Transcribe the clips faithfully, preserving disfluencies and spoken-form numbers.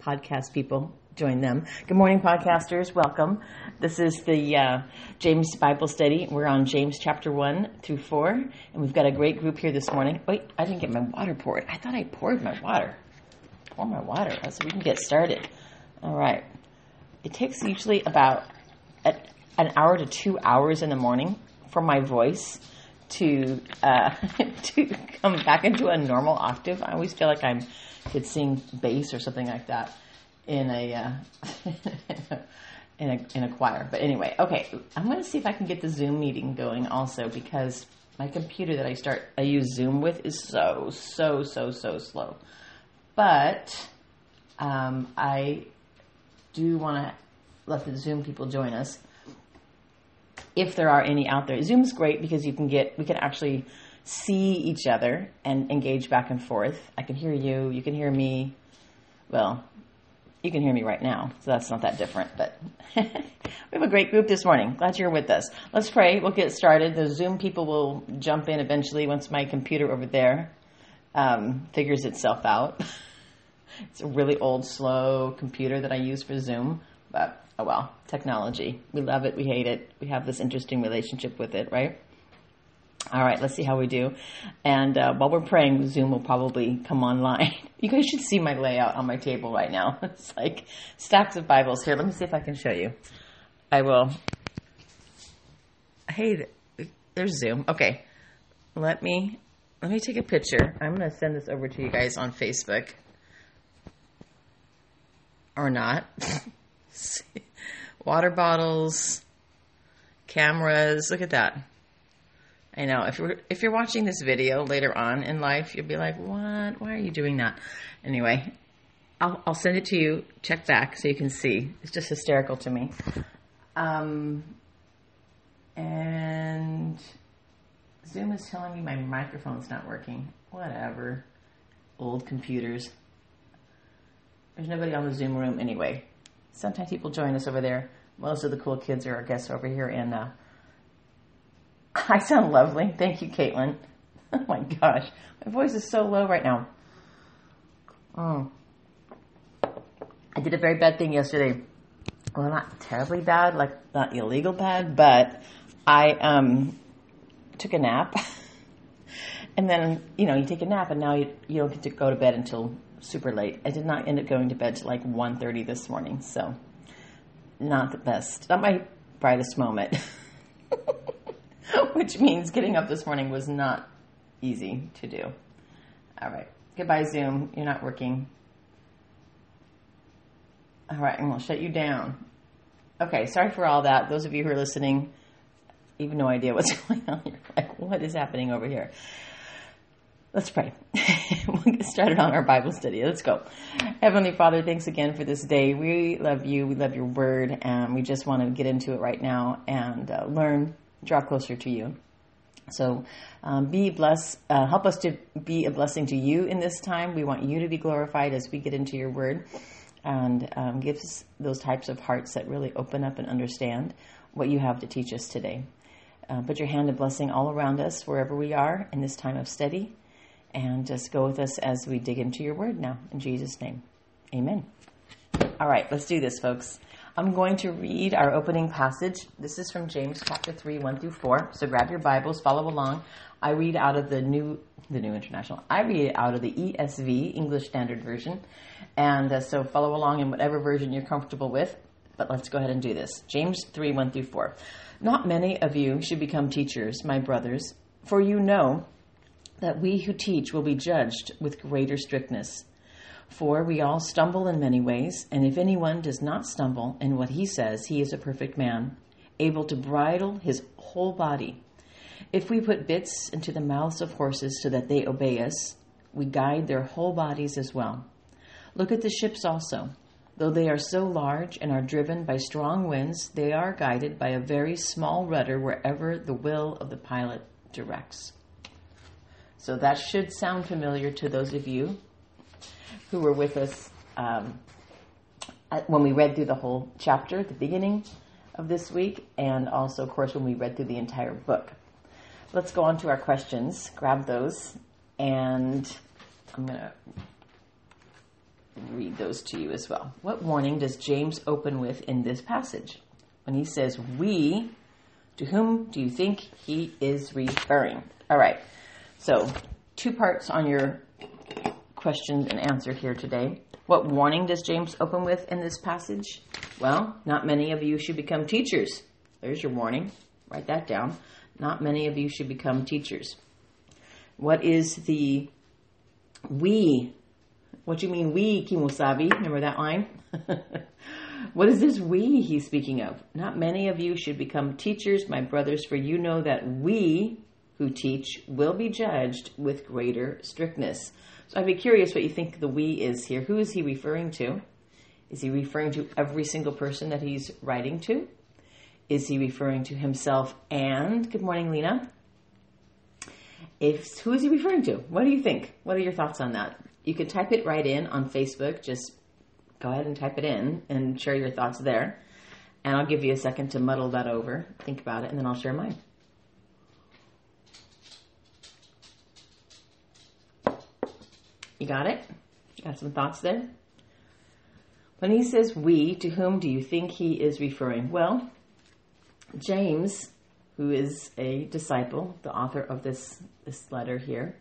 podcast people, join them. Good morning, podcasters. Welcome. This is the uh, James Bible Study. We're on James chapter one through four, and we've got a great group here this morning. Wait, I didn't get my water poured. I thought I poured my water. Pour my water so we can get started. All right. It takes usually about a, an hour to two hours in the morning for my voice to uh, to come back into a normal octave. I always feel like I could sing bass or something like that in a uh, in a in a choir. But anyway, okay, I'm going to see if I can get the Zoom meeting going also, because my computer that I start I use Zoom with is so so so so slow. But um, I do want to let the Zoom people join us, if there are any out there. Zoom's great because you can get, we can actually see each other and engage back and forth. I can hear you, you can hear me. Well, you can hear me right now, so that's not that different, but we have a great group this morning. Glad you're with us. Let's pray. We'll get started. The Zoom people will jump in eventually once my computer over there um, figures itself out. It's a really old, slow computer that I use for Zoom, but oh well, technology. We love it. We hate it. We have this interesting relationship with it, right? All right, let's see how we do. And uh, while we're praying, Zoom will probably come online. You guys should see my layout on my table right now. It's like stacks of Bibles. Here, let me see if I can show you. I will. Hey, there's Zoom. Okay, let me let me take a picture. I'm going to send this over to you guys on Facebook. Or not. Water bottles, cameras. Look at that. I know if you're if you're watching this video later on in life, you'll be like, "What? Why are you doing that?" Anyway, I'll I'll send it to you. Check back so you can see. It's just hysterical to me. Um, and Zoom is telling me my microphone's not working. Whatever. Old computers. There's nobody on the Zoom room anyway. Sometimes people join us over there. Most of the cool kids are our guests over here. And uh, I sound lovely. Thank you, Caitlin. Oh my gosh. My voice is so low right now. Mm. I did a very bad thing yesterday. Well, not terribly bad, like not illegal bad, but I um, took a nap. And then, you know, you take a nap and now you, you don't get to go to bed until super late. I did not end up going to bed till like one thirty this morning, so not the best. Not my brightest moment. Which means getting up this morning was not easy to do. All right. Goodbye, Zoom. You're not working. All right, I'm going to shut you down. Okay, sorry for all that. Those of you who are listening, you have no idea what's going on. You're like, what is happening over here? Let's pray. We'll get started on our Bible study. Let's go. Heavenly Father, thanks again for this day. We love you. We love your word. And we just want to get into it right now and uh, learn, draw closer to you. So um, be blessed. Uh, help us to be a blessing to you in this time. We want you to be glorified as we get into your word. And um, give us those types of hearts that really open up and understand what you have to teach us today. Uh, put your hand of blessing all around us wherever we are in this time of study. And just go with us as we dig into your word now. In Jesus' name, amen. All right, let's do this, folks. I'm going to read our opening passage. This is from James chapter three, one through four. So grab your Bibles, follow along. I read out of the New the New International. I read it out of the E S V, English Standard Version. And uh, so follow along in whatever version you're comfortable with. But let's go ahead and do this. James three, one through four. Not many of you should become teachers, my brothers, for you know that we who teach will be judged with greater strictness. For we all stumble in many ways, and if anyone does not stumble in what he says, he is a perfect man, able to bridle his whole body. If we put bits into the mouths of horses so that they obey us, we guide their whole bodies as well. Look at the ships also. Though they are so large and are driven by strong winds, they are guided by a very small rudder wherever the will of the pilot directs. So that should sound familiar to those of you who were with us um, when we read through the whole chapter at the beginning of this week, and also, of course, when we read through the entire book. Let's go on to our questions. Grab those, and I'm going to read those to you as well. What warning does James open with in this passage? When he says we, to whom do you think he is referring? All right. So two parts on your question and answer here today. What warning does James open with in this passage? Well, not many of you should become teachers. There's your warning. Write that down. Not many of you should become teachers. What is the we? What do you mean we, Kimosabi? Remember that line? What is this we he's speaking of? Not many of you should become teachers, my brothers, for you know that we who teach will be judged with greater strictness. So I'd be curious what you think the we is here. Who is he referring to? Is he referring to every single person that he's writing to? Is he referring to himself and, good morning, Lena. If, who is he referring to? What do you think? What are your thoughts on that? You can type it right in on Facebook. Just go ahead and type it in and share your thoughts there. And I'll give you a second to muddle that over. Think about it, and then I'll share mine. You got it? Got some thoughts there? When he says we, to whom do you think he is referring? Well, James, who is a disciple, the author of this, this letter here,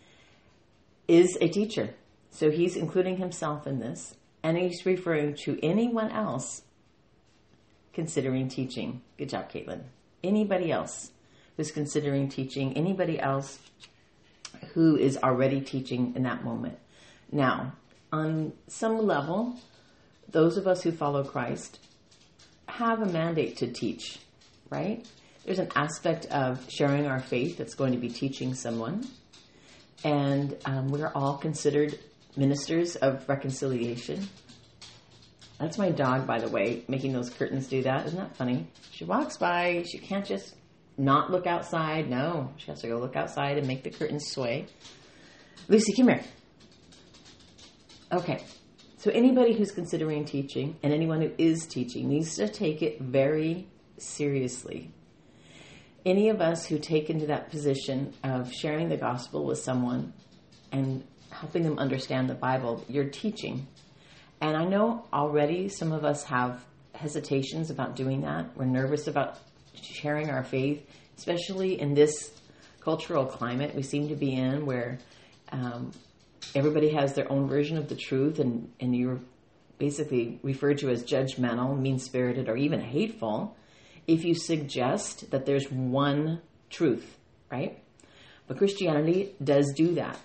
is a teacher. So he's including himself in this, and he's referring to anyone else considering teaching. Good job, Caitlin. Anybody else who's considering teaching, anybody else who is already teaching in that moment. Now, on some level, those of us who follow Christ have a mandate to teach, right? There's an aspect of sharing our faith that's going to be teaching someone. And um, we are all considered ministers of reconciliation. That's my dog, by the way, making those curtains do that. Isn't that funny? She walks by. She can't just not look outside. No, she has to go look outside and make the curtains sway. Lucy, come here. Okay. So anybody who's considering teaching and anyone who is teaching needs to take it very seriously. Any of us who take into that position of sharing the gospel with someone and helping them understand the Bible, you're teaching. And I know already some of us have hesitations about doing that. We're nervous about sharing our faith, especially in this cultural climate we seem to be in, where um, everybody has their own version of the truth, and, and you're basically referred to as judgmental, mean-spirited, or even hateful if you suggest that there's one truth, right? But Christianity does do that.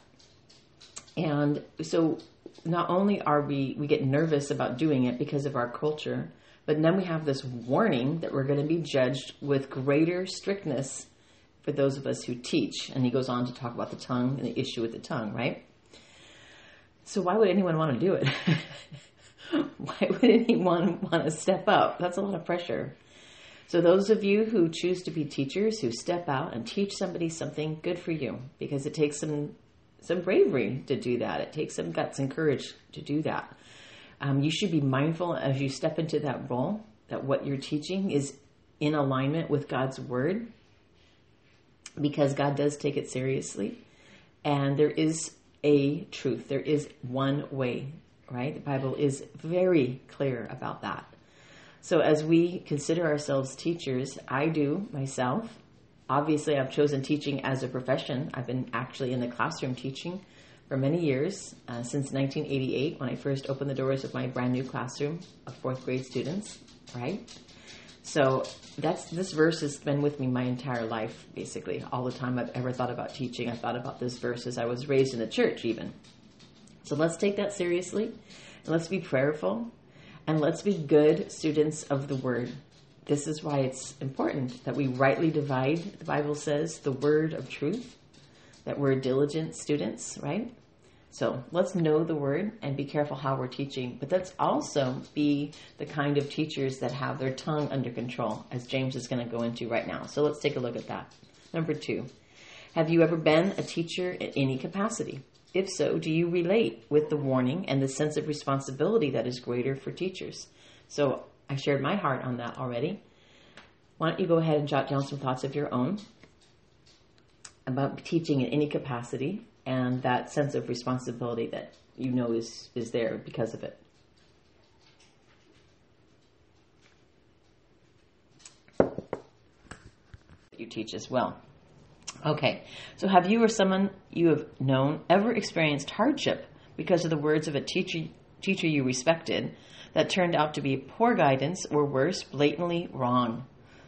And so not only are we, we get nervous about doing it because of our culture, but then we have this warning that we're going to be judged with greater strictness for those of us who teach. And he goes on to talk about the tongue and the issue with the tongue, right? So why would anyone want to do it? Why would anyone want to step up? That's a lot of pressure. So those of you who choose to be teachers, who step out and teach somebody something, good for you, because it takes some some bravery to do that. It takes some guts and courage to do that. Um, you should be mindful as you step into that role that what you're teaching is in alignment with God's word, because God does take it seriously. And there is a truth. There is one way, right? The Bible is very clear about that. So as we consider ourselves teachers, I do myself. Obviously, I've chosen teaching as a profession. I've been actually in the classroom teaching for many years, uh, since nineteen eighty-eight, when I first opened the doors of my brand new classroom of fourth grade students, right? So that's this verse has been with me my entire life, basically. All the time I've ever thought about teaching, I thought about this verse as I was raised in the church even. So let's take that seriously, and let's be prayerful. And let's be good students of the word. This is why it's important that we rightly divide, the Bible says, the word of truth, that we're diligent students, right? So let's know the word and be careful how we're teaching. But let's also be the kind of teachers that have their tongue under control, as James is going to go into right now. So let's take a look at that. Number two, have you ever been a teacher in any capacity? If so, do you relate with the warning and the sense of responsibility that is greater for teachers? So I shared my heart on that already. Why don't you go ahead and jot down some thoughts of your own about teaching in any capacity and that sense of responsibility that you know is, is there because of it. You teach as well. Okay, so have you or someone you have known ever experienced hardship because of the words of a teacher teacher you respected that turned out to be poor guidance or worse, blatantly wrong?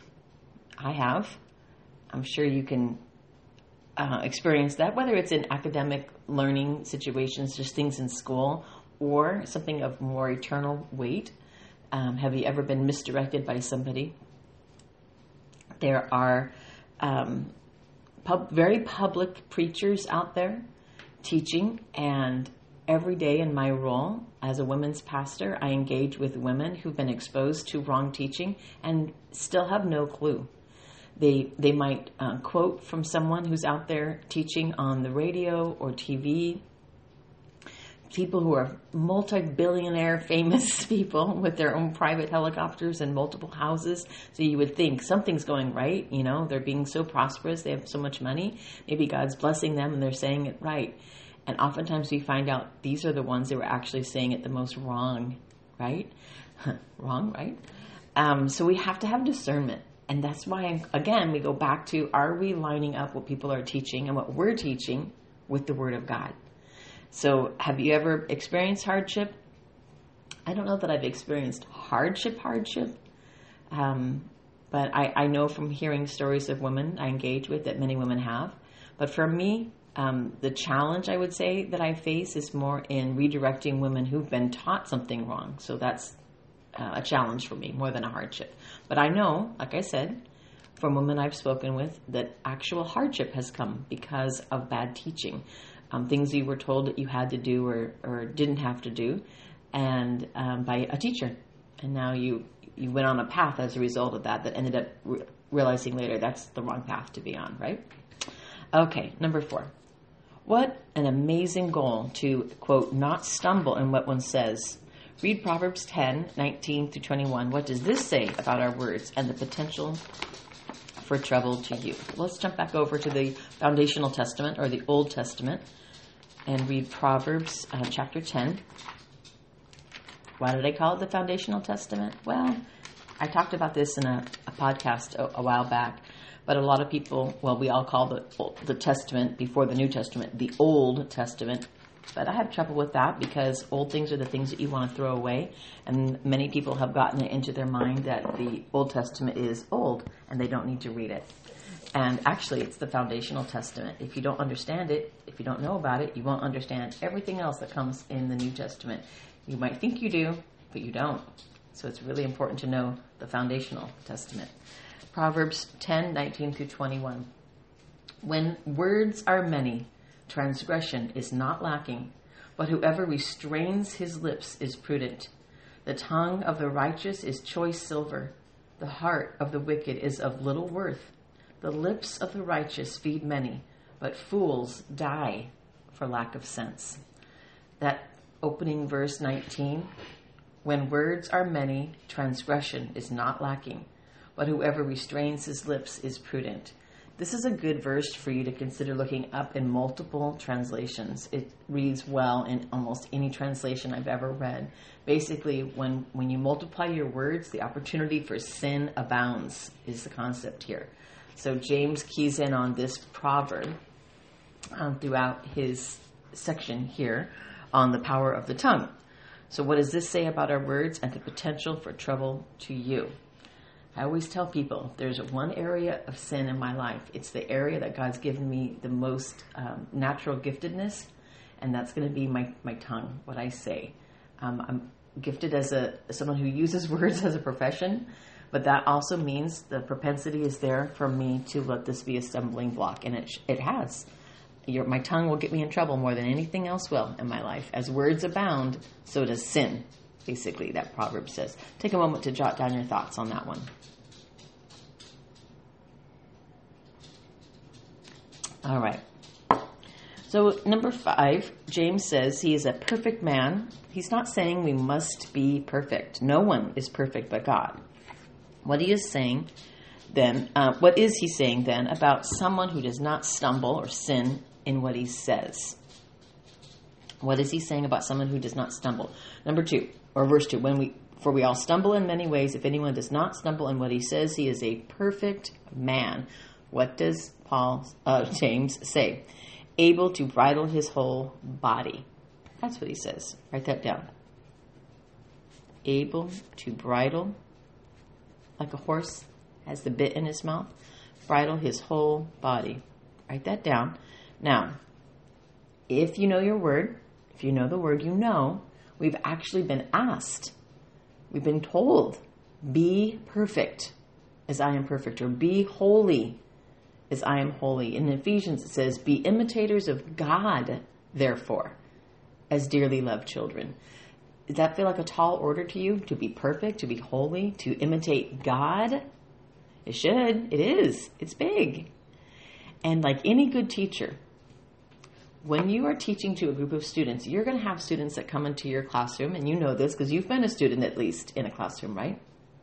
I have. I'm sure you can uh, experience that, whether it's in academic learning situations, just things in school, or something of more eternal weight. Um, have you ever been misdirected by somebody? There are um, pub- very public preachers out there teaching, and every day in my role as a women's pastor, I engage with women who've been exposed to wrong teaching and still have no clue. They they might uh, quote from someone who's out there teaching on the radio or T V, people who are multi-billionaire famous people with their own private helicopters and multiple houses. So you would think something's going right. You know, they're being so prosperous. They have so much money. Maybe God's blessing them and they're saying it right. And oftentimes we find out these are the ones that were actually saying it the most wrong, right? Wrong, right? Um, so we have to have discernment. And that's why, again, we go back to, are we lining up what people are teaching and what we're teaching with the Word of God? So have you ever experienced hardship? I don't know that I've experienced hardship, hardship. Um, but I, I know from hearing stories of women I engage with that many women have. But for me, um, the challenge I would say that I face is more in redirecting women who've been taught something wrong. So that's uh, a challenge for me more than a hardship. But I know, like I said, from women I've spoken with, that actual hardship has come because of bad teaching. Um, things you were told that you had to do or, or didn't have to do, and um, by a teacher. And now you, you went on a path as a result of that that ended up re- realizing later that's the wrong path to be on, right? Okay, number four. What an amazing goal to, quote, not stumble in what one says. Read Proverbs ten, nineteen through twenty-one. What does this say about our words and the potential for trouble to you? Let's jump back over to the Foundational Testament or the Old Testament and read Proverbs uh, chapter ten. Why did I call it the Foundational Testament? Well, I talked about this in a, a podcast a, a while back, but a lot of people, well, we all call the, the Testament before the New Testament the Old Testament. But I have trouble with that because old things are the things that you want to throw away. And many people have gotten it into their mind that the Old Testament is old and they don't need to read it. And actually, it's the Foundational Testament. If you don't understand it, if you don't know about it, you won't understand everything else that comes in the New Testament. You might think you do, but you don't. So it's really important to know the Foundational Testament. Proverbs ten, nineteen through twenty-one. When words are many, transgression is not lacking, but whoever restrains his lips is prudent. The tongue of the righteous is choice silver. The heart of the wicked is of little worth. The lips of the righteous feed many, but fools die for lack of sense. That opening verse nineteen, when words are many, transgression is not lacking, but whoever restrains his lips is prudent. This is a good verse for you to consider looking up in multiple translations. It reads well in almost any translation I've ever read. Basically, when, when you multiply your words, the opportunity for sin abounds is the concept here. So James keys in on this proverb um, throughout his section here on the power of the tongue. So what does this say about our words and the potential for trouble to you? I always tell people there's one area of sin in my life. It's the area that God's given me the most um, natural giftedness, and that's going to be my, my tongue, what I say. Um, I'm gifted as a as someone who uses words as a profession, but that also means the propensity is there for me to let this be a stumbling block, and it it has. Your, my tongue will get me in trouble more than anything else will in my life. As words abound, so does sin. Basically, that proverb says. Take a moment to jot down your thoughts on that one. All right. So number five, James says he is a perfect man. He's not saying we must be perfect. No one is perfect but God. What he is saying then, uh, what is he saying then about someone who does not stumble or sin in what he says? What is he saying about someone who does not stumble? Number two, or verse two, when we for we all stumble in many ways. If anyone does not stumble in what he says, he is a perfect man. What does Paul, uh, James say? Able to bridle his whole body. That's what he says. Write that down. Able to bridle, like a horse has the bit in his mouth, bridle his whole body. Write that down. Now, if you know your word, if you know the word, you know, we've actually been asked, we've been told, be perfect as I am perfect, or be holy as I am holy. In Ephesians it says, be imitators of God, therefore, as dearly loved children. Does that feel like a tall order to you? To be perfect, to be holy, to imitate God? It should. It is. It's big. And like any good teacher, when you are teaching to a group of students, you're going to have students that come into your classroom, and you know this because you've been a student at least in a classroom, right?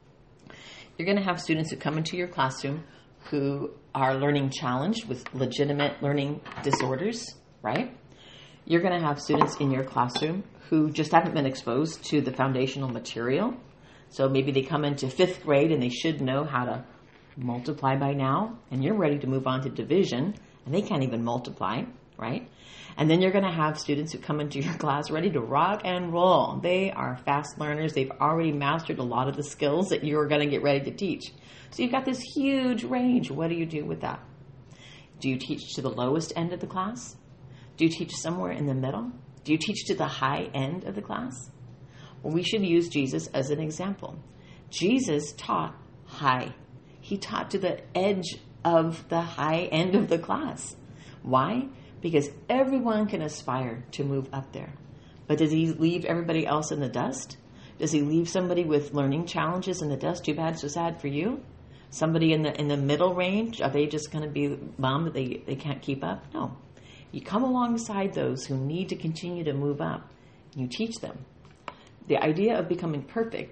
You're going to have students who come into your classroom who are learning challenged with legitimate learning disorders, right? You're going to have students in your classroom who just haven't been exposed to the foundational material. So maybe they come into fifth grade and they should know how to multiply by now, and you're ready to move on to division, and they can't even multiply, right? And then you're going to have students who come into your class ready to rock and roll. They are fast learners. They've already mastered a lot of the skills that you're going to get ready to teach. So you've got this huge range. What do you do with that? Do you teach to the lowest end of the class? Do you teach somewhere in the middle? Do you teach to the high end of the class? Well, we should use Jesus as an example. Jesus taught high. He taught to the edge of the high end of the class. Why? Because everyone can aspire to move up there. But does he leave everybody else in the dust? Does he leave somebody with learning challenges in the dust? Too bad, so sad for you. Somebody in the in the middle range, are they just going to be bummed that they, they can't keep up? No. You come alongside those who need to continue to move up. You teach them. The idea of becoming perfect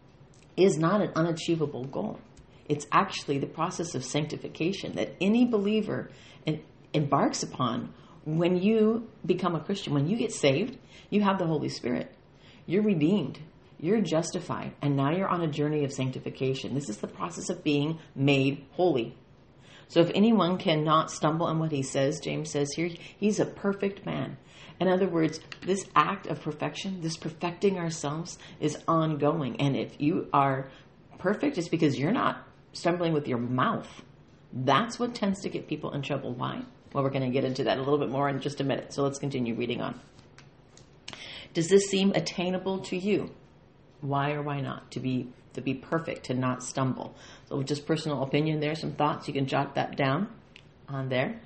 is not an unachievable goal. It's actually the process of sanctification that any believer embarks upon. When you become a Christian, when you get saved, you have the Holy Spirit. You're redeemed. You're justified. And now you're on a journey of sanctification. This is the process of being made holy. So if anyone cannot stumble on what he says, James says here, he's a perfect man. In other words, this act of perfection, this perfecting ourselves, is ongoing. And if you are perfect, it's because you're not stumbling with your mouth. That's what tends to get people in trouble. Why? Well, we're going to get into that a little bit more in just a minute. So let's continue reading on. Does this seem attainable to you? Why or why not? To be to be perfect, to not stumble. So just personal opinion there, some thoughts. You can jot that down on there.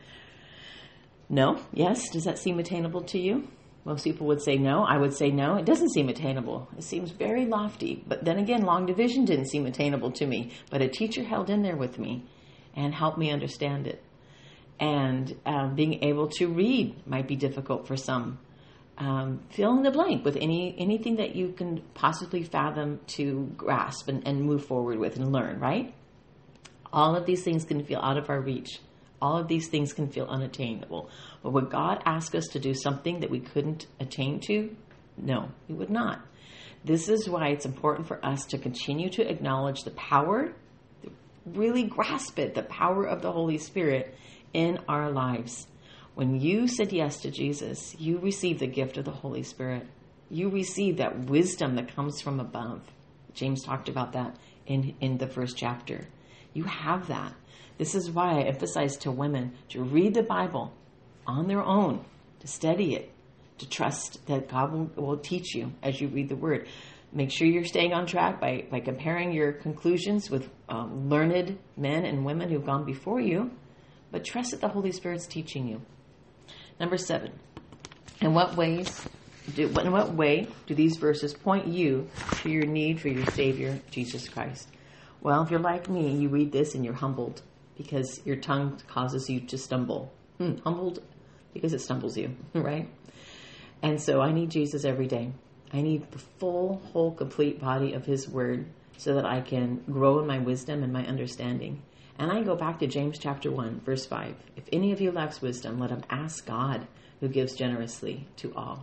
No? Yes? Does that seem attainable to you? Most people would say no. I would say no. It doesn't seem attainable. It seems very lofty. But then again, long division didn't seem attainable to me. But a teacher held in there with me and helped me understand it. And um, being able to read might be difficult for some. Um, fill in the blank with any anything that you can possibly fathom to grasp and, and move forward with and learn, right? All of these things can feel out of our reach. All of these things can feel unattainable. But would God ask us to do something that we couldn't attain to? No, He would not. This is why it's important for us to continue to acknowledge the power, really grasp it, the power of the Holy Spirit in our lives. When you said yes to Jesus, you received the gift of the Holy Spirit. You received that wisdom that comes from above. James talked about that in, in the first chapter. You have that. This is why I emphasize to women to read the Bible on their own, to study it, to trust that God will, will teach you as you read the Word. Make sure you're staying on track by, by comparing your conclusions with um, learned men and women who've gone before you, but trust that the Holy Spirit's teaching you. Number seven, in what ways do, in what way do these verses point you to your need for your Savior, Jesus Christ? Well, if you're like me, you read this and you're humbled because your tongue causes you to stumble. Hmm, humbled because it stumbles you, right? And so I need Jesus every day. I need the full, whole, complete body of His Word so that I can grow in my wisdom and my understanding. And I go back to James chapter one, verse five. If any of you lacks wisdom, let him ask God, who gives generously to all.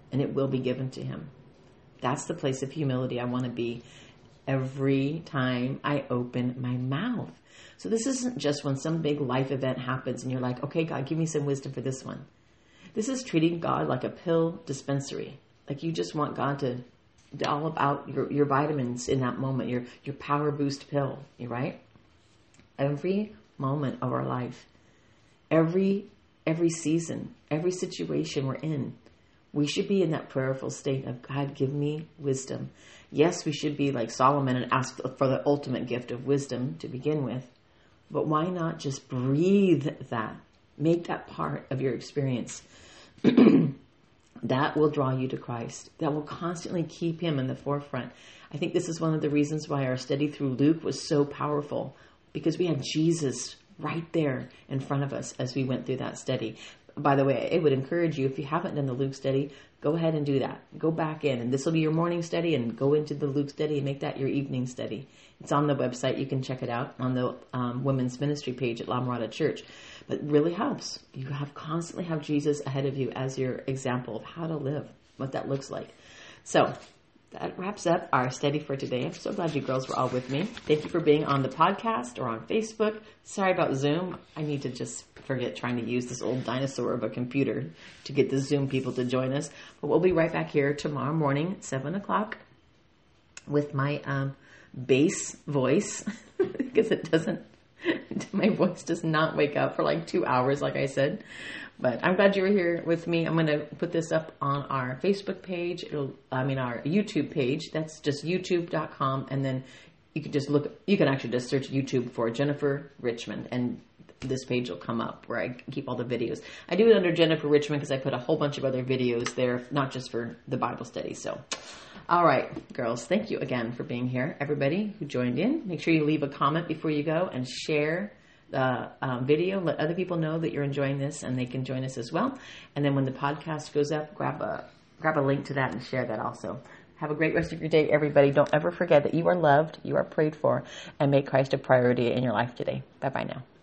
and it will be given to him. That's the place of humility I want to be every time I open my mouth. So this isn't just when some big life event happens and you're like, okay, God, give me some wisdom for this one. This is treating God like a pill dispensary. Like you just want God to dollop out your, your vitamins in that moment, your, your power boost pill, right? Every moment of our life, every, every season, every situation we're in, we should be in that prayerful state of, God, give me wisdom. Yes, we should be like Solomon and ask for the ultimate gift of wisdom to begin with. But why not just breathe that? Make that part of your experience. That will draw you to Christ. That will constantly keep him in the forefront. I think this is one of the reasons why our study through Luke was so powerful, because we had Jesus right there in front of us as we went through that study. By the way, it would encourage you, if you haven't done the Luke study, go ahead and do that. Go back in, and this will be your morning study, and go into the Luke study and make that your evening study. It's on the website. You can check it out on the um, women's ministry page at La Mirada Church. But it really helps. You have constantly have Jesus ahead of you as your example of how to live, what that looks like. So that wraps up our study for today. I'm so glad you girls were all with me. Thank you for being on the podcast or on Facebook. Sorry about Zoom. I need to just forget trying to use this old dinosaur of a computer to get the Zoom people to join us. But we'll be right back here tomorrow morning at seven o'clock with my um, bass voice because it doesn't, my voice does not wake up for like two hours, like I said. But I'm glad you were here with me. I'm going to put this up on our Facebook page. It'll, I mean, our YouTube page. That's just youtube dot com. And then you can just look, you can actually just search YouTube for Jennifer Richmond, and this page will come up where I keep all the videos. I do it under Jennifer Richmond because I put a whole bunch of other videos there, not just for the Bible study. So, all right, girls, thank you again for being here. Everybody who joined in, make sure you leave a comment before you go and share the um, video. Let other people know that you're enjoying this and they can join us as well. And then when the podcast goes up, grab a grab a link to that and share that also. Have a great rest of your day, everybody. Don't ever forget that you are loved, you are prayed for, and make Christ a priority in your life today. Bye-bye now.